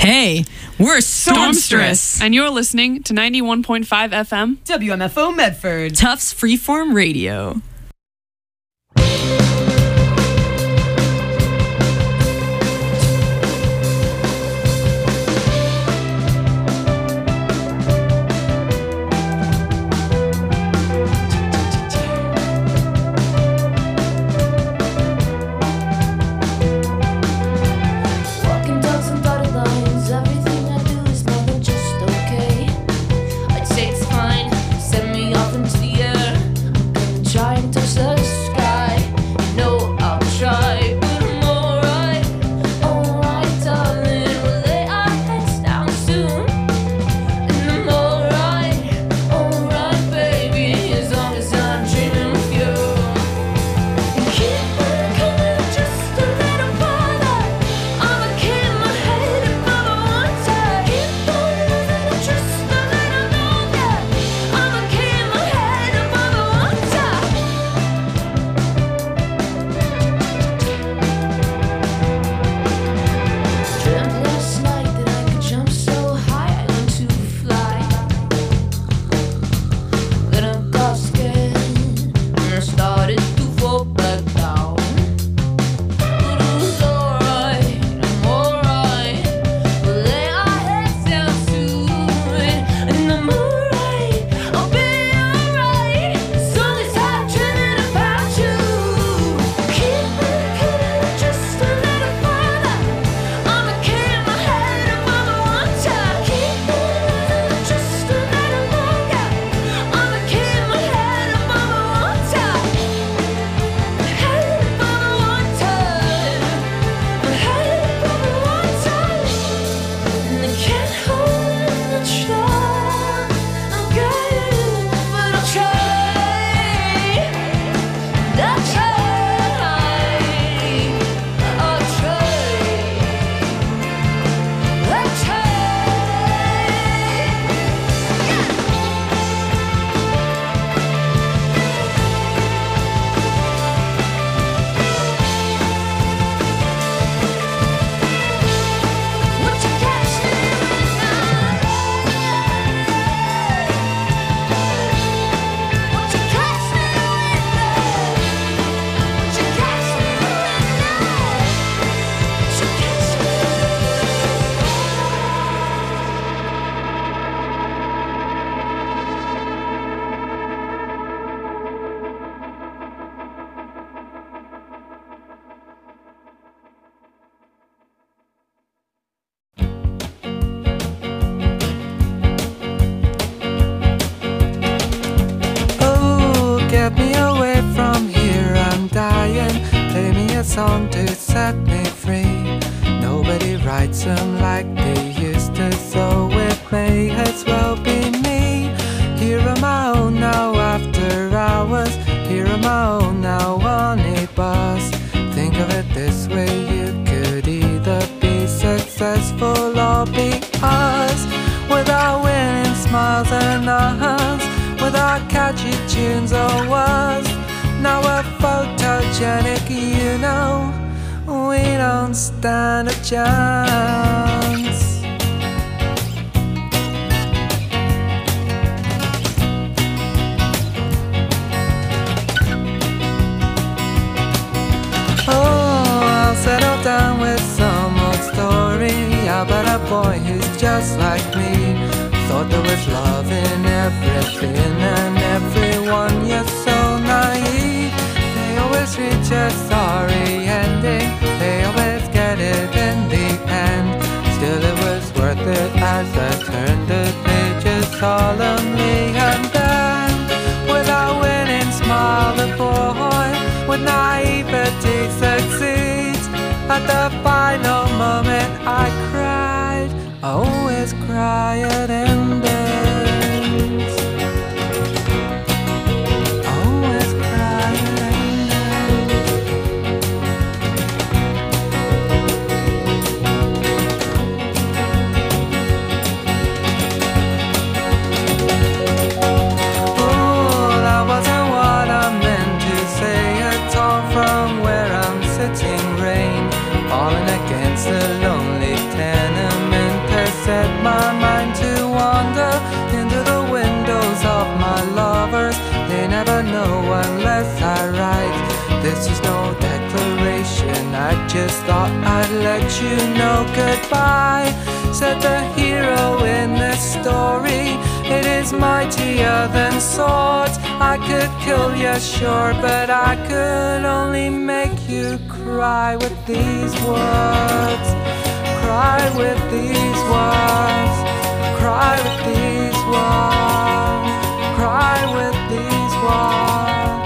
Hey, we're Stormstress. And you're listening to 91.5 FM WMFO Medford. Tufts Freeform Radio. Song to set me free. Nobody writes them like they used to, so it may as well be me. Here on my own now after hours, here on my own now on a bus. Think of it this way, you could either be successful or be us. Without winning smiles and hugs, without catchy tunes or words. Now we're photogenic, you know, we don't stand a chance. Oh, I'll settle down with some old story about a boy who's just like me. Thought there was love in everything and everyone, you're so naive. They always reach a sorry ending, they always get it in the end. Still it was worth it as I turned the pages solemnly. And then, without winning smile, the boy with naivety succeeds. At the final moment I cried, I always cry at endings. Always cry at oh, that wasn't what I meant to say at all. From where I'm sitting, rain falling against the lonely tenement This is no declaration, I just thought I'd let you know goodbye. Said the hero in this story, it is mightier than swords. I could kill you, sure, but I could only make you cry with these words. Cry with these words. Cry with these words. Cry with these words.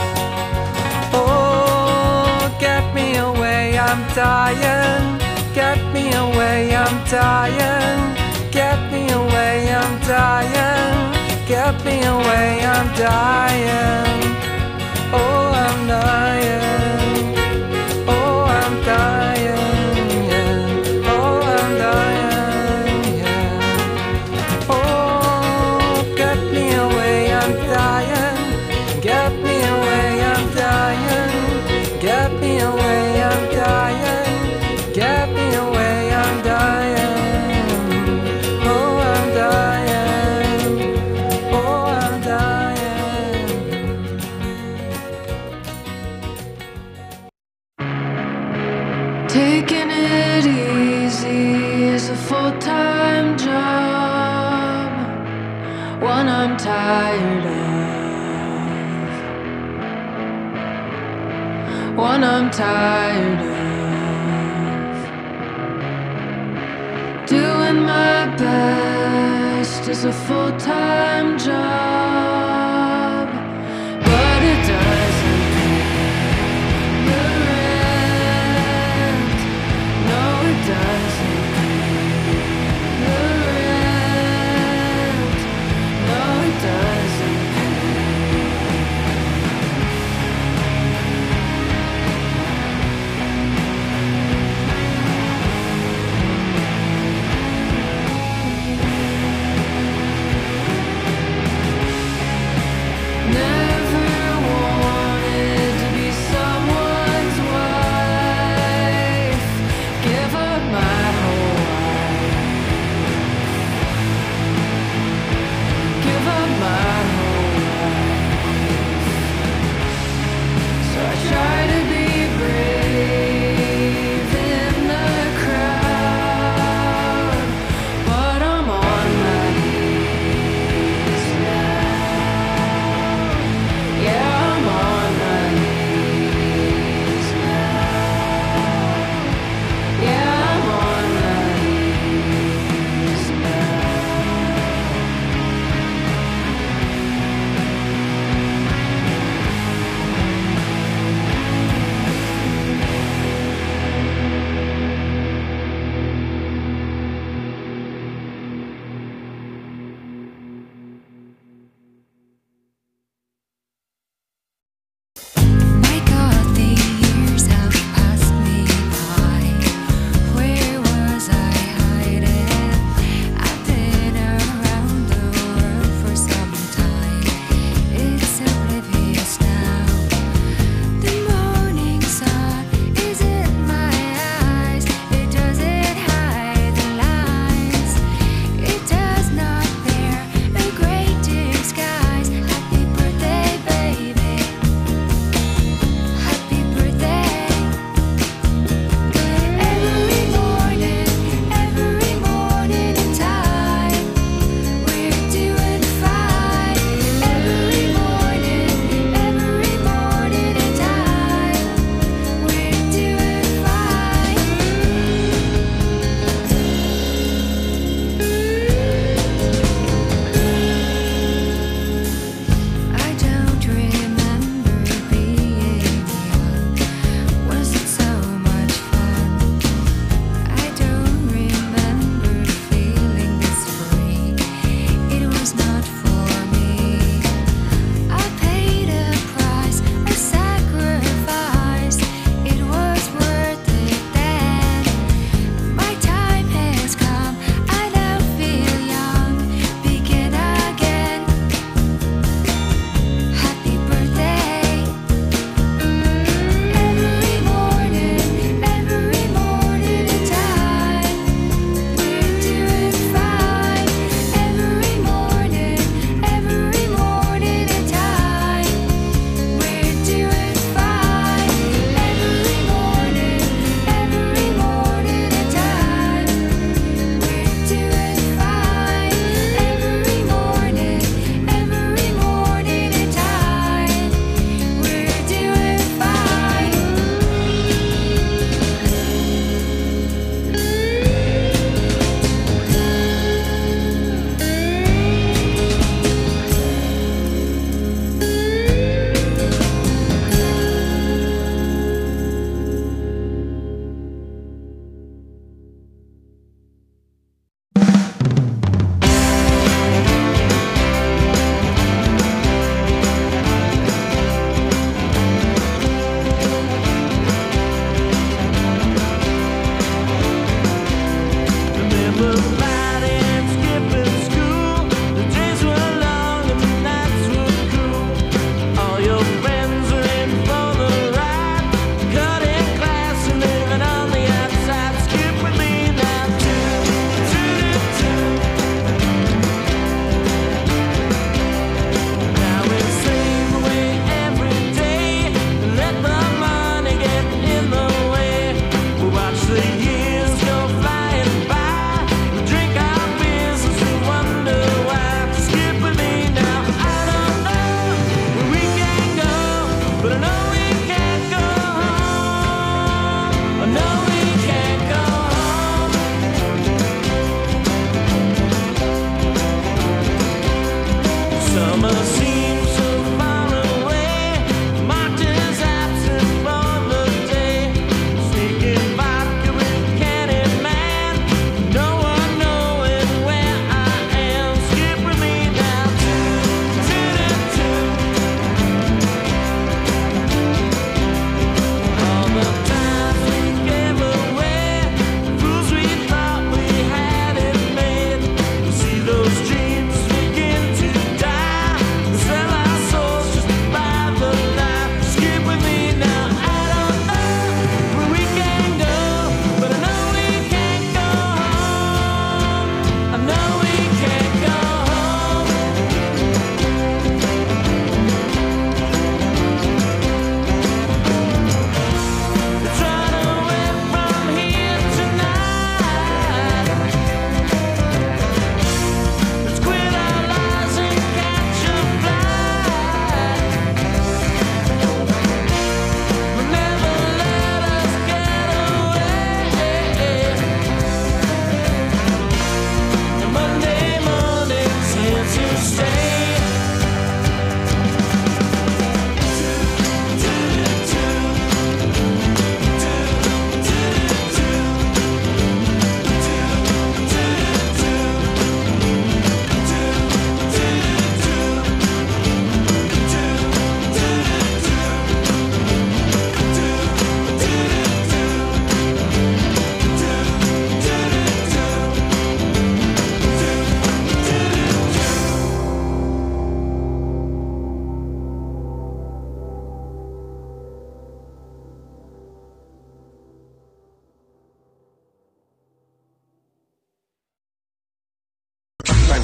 Oh, get me away, I'm dying. Get me away, I'm dying. Get me away, I'm dying. Get me away, I'm dying. Oh, I'm dying. Oh, I'm dying, yeah. Oh, I'm dying, yeah. Oh, get me away, I'm dying. Get me away, I'm dying. Get me away, I'm dying. Get me away, I'm dying. Oh, I'm dying. Oh, I'm dying. Taking it easy is a full-time job, one I'm tired of, one I'm tired of. Doing my best is a full-time job, but it doesn't pay the rent. No, it doesn't pay the rent. No, it doesn't pay.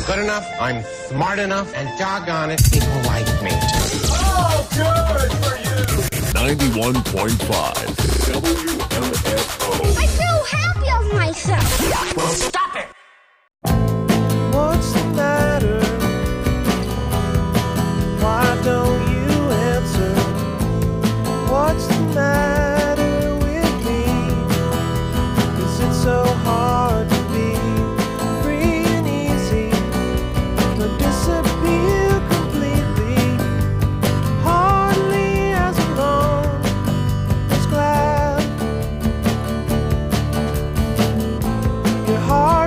good enough, I'm smart enough, and doggone it, people like me. Oh, good for you! 91.5 WMFO. I feel happy of myself. Well, stop it! What's the matter? Why don't you answer? What's the matter with me? Is it so hard to be free and easy, but disappear completely? Hardly as alone as glad. Your heart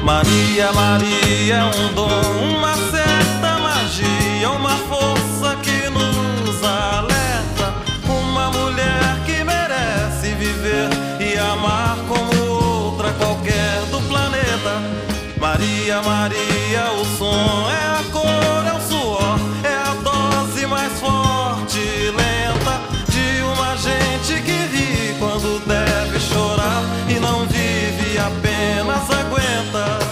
Maria, Maria é um dom, uma certa magia, uma força que nos alerta. Uma mulher que merece viver e amar como outra qualquer do planeta. Maria, Maria, o som é a cor, é o suor, é a dose mais forte e lenta de uma gente que ri quando deve chorar e não vive, apenas aguenta.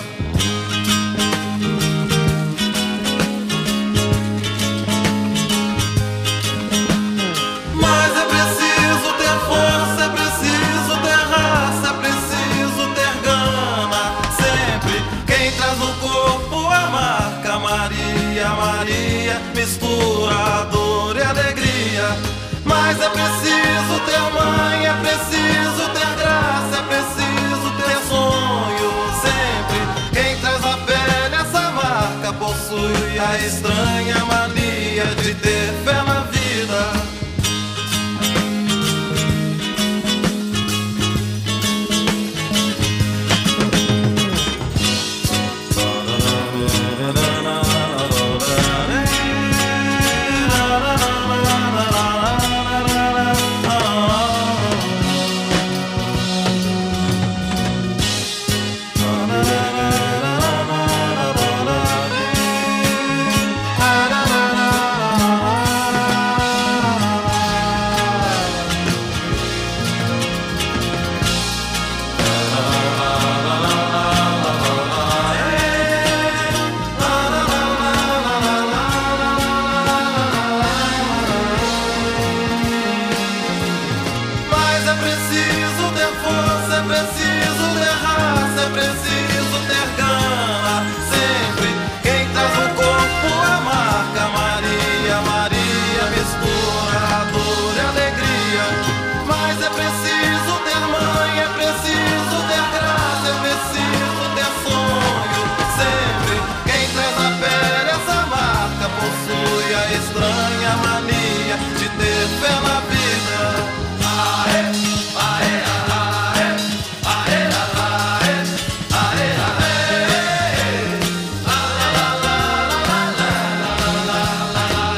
Mas é preciso ter força, é preciso ter raça, é preciso ter gana. Sempre quem traz no corpo a marca Maria, Maria, mistura a dor e a alegria. Mas é preciso ter mãe, é preciso ter graça, é preciso ter sonho. Sempre quem traz na pele essa marca possui a estranha mania de ter fé na vida. Estranha mania de ter fé na vida. Aê, aê, aê, aê, aê, aê, aê, la la la la la la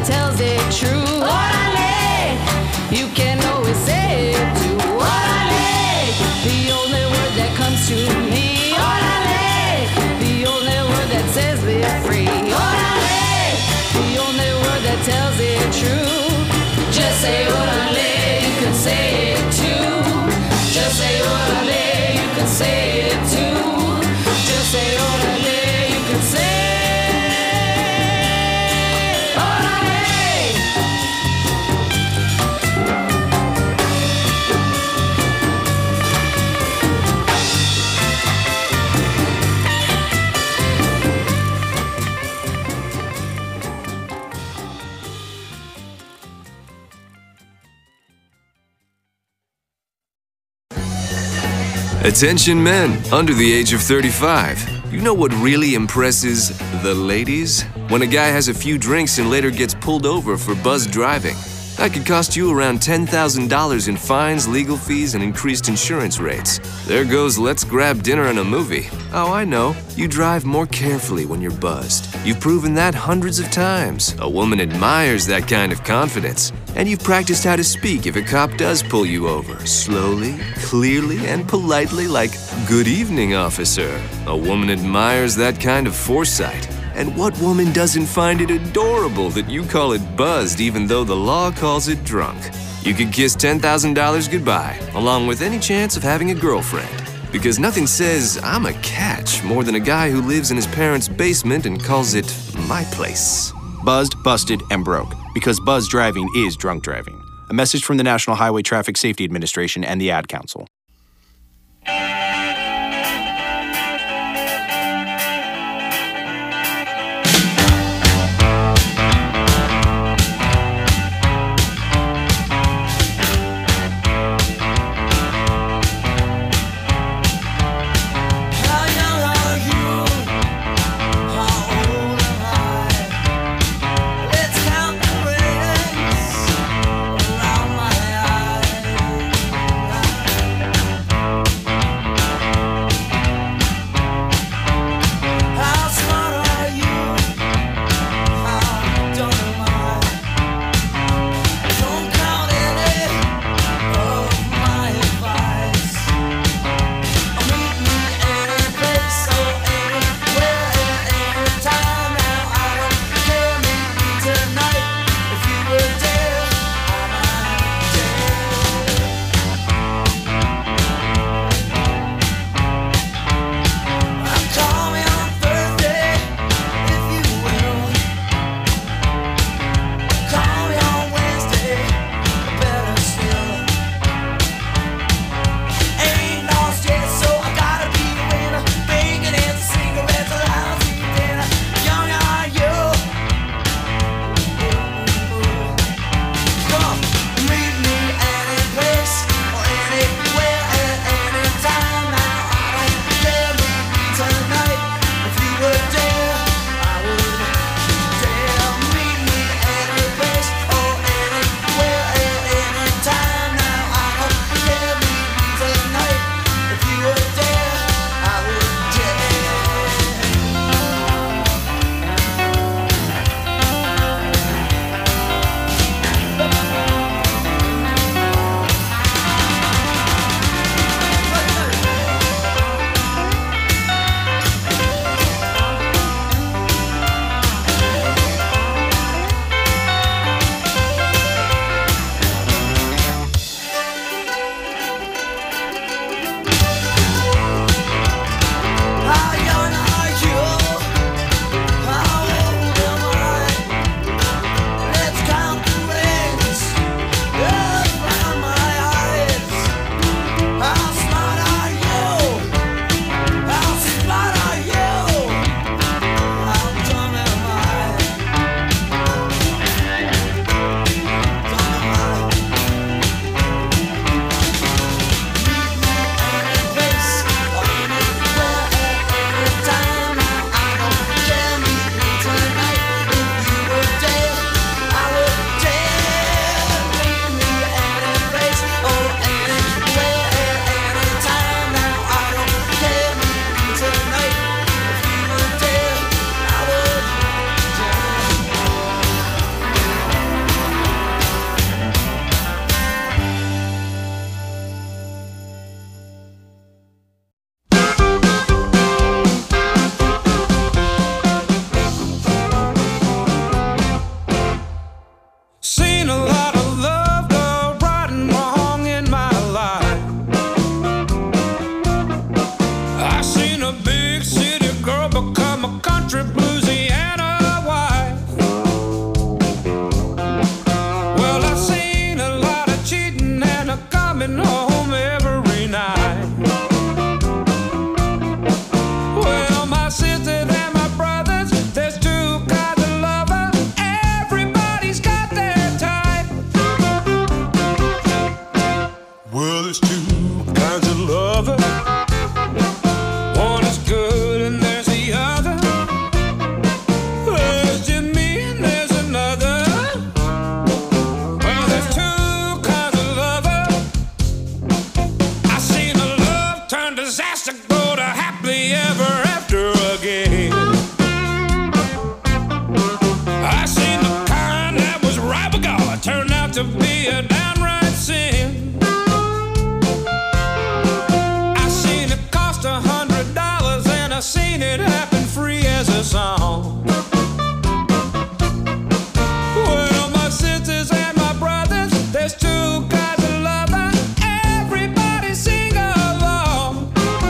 that tells it true. Orale, you can always say it too. Orale, the only word that comes to me. Orale, the only word that says we're free. Orale, the only word that tells it true. Just say orale, you can say it too. Just say orale, you can say it too. Just say orale, you can say Attention men under the age of 35. You know what really impresses the ladies? When a guy has a few drinks and later gets pulled over for buzzed driving. That could cost you around $10,000 in fines, legal fees, and increased insurance rates. There goes let's grab dinner and a movie. Oh, I know. You drive more carefully when you're buzzed. You've proven that hundreds of times. A woman admires that kind of confidence. And you've practiced how to speak if a cop does pull you over. Slowly, clearly, and politely like, "Good evening, officer." A woman admires that kind of foresight. And what woman doesn't find it adorable that you call it buzzed even though the law calls it drunk? You could kiss $10,000 goodbye, along with any chance of having a girlfriend. Because nothing says, "I'm a catch," more than a guy who lives in his parents' basement and calls it my place. Buzzed, busted, and broke. Because buzz driving is drunk driving. A message from the National Highway Traffic Safety Administration and the Ad Council. be a downright sin. I seen it cost $100 and I seen it happen free as a song. Well, my sisters and my brothers, there's two kinds of lover. Everybody sing along.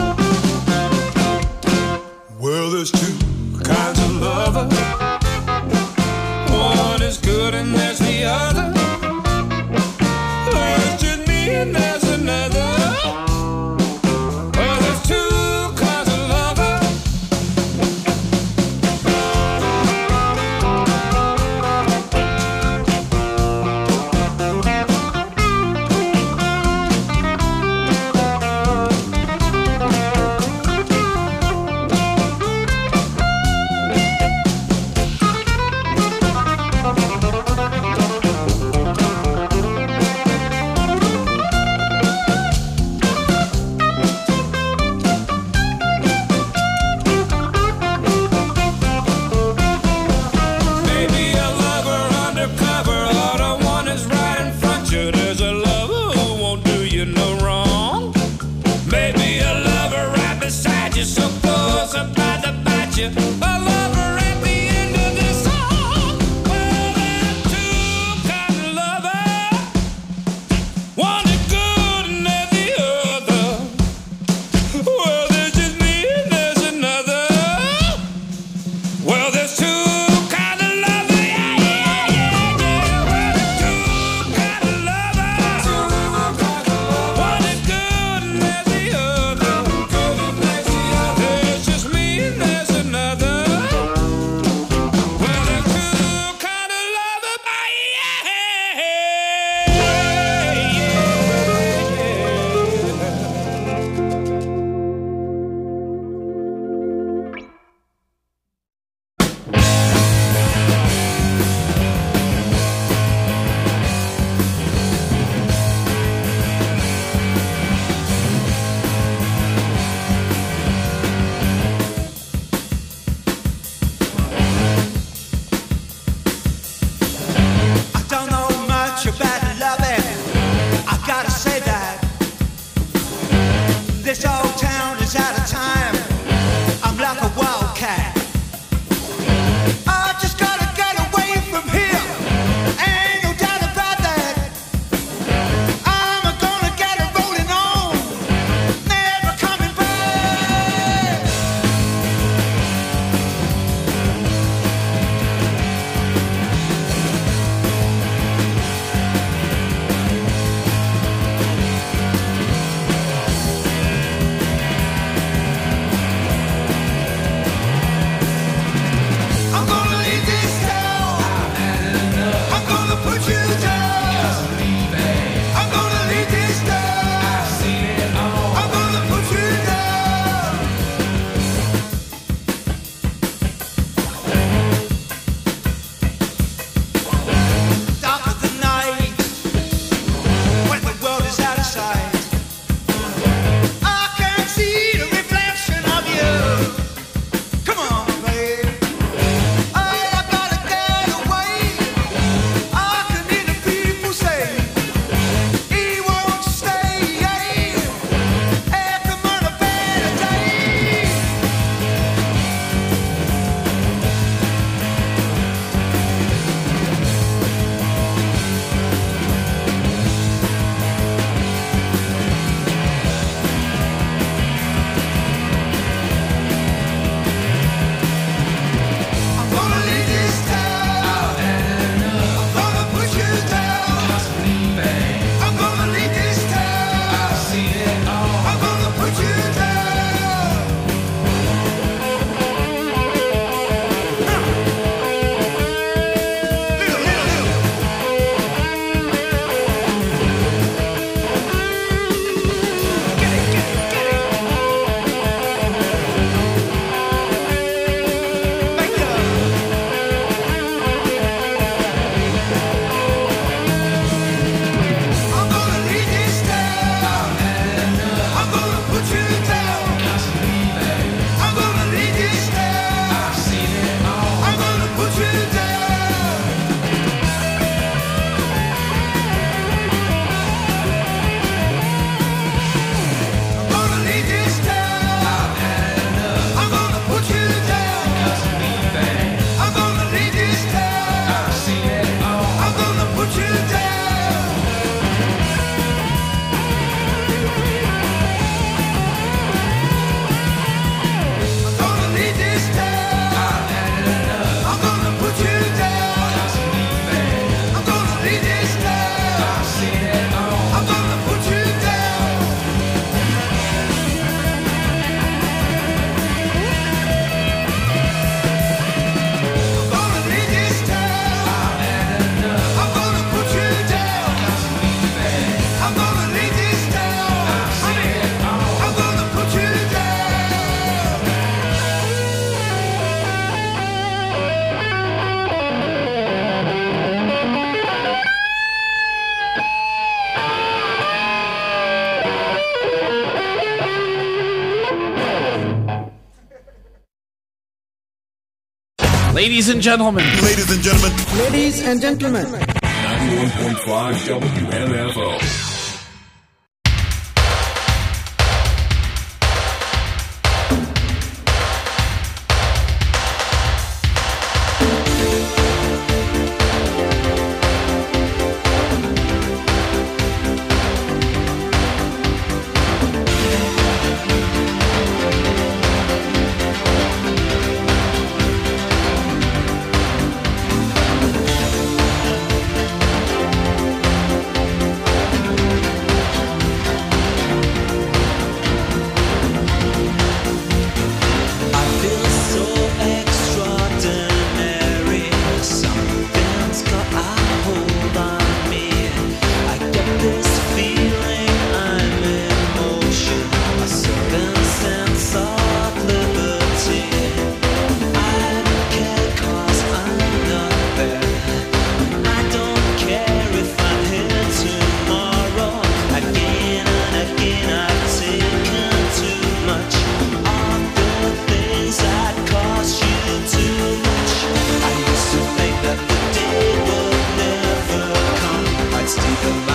Well, there's two kinds of lover. One is good and there's the other. Ladies and gentlemen. Ladies and gentlemen. Ladies and gentlemen. 91.5 WMFO. Steve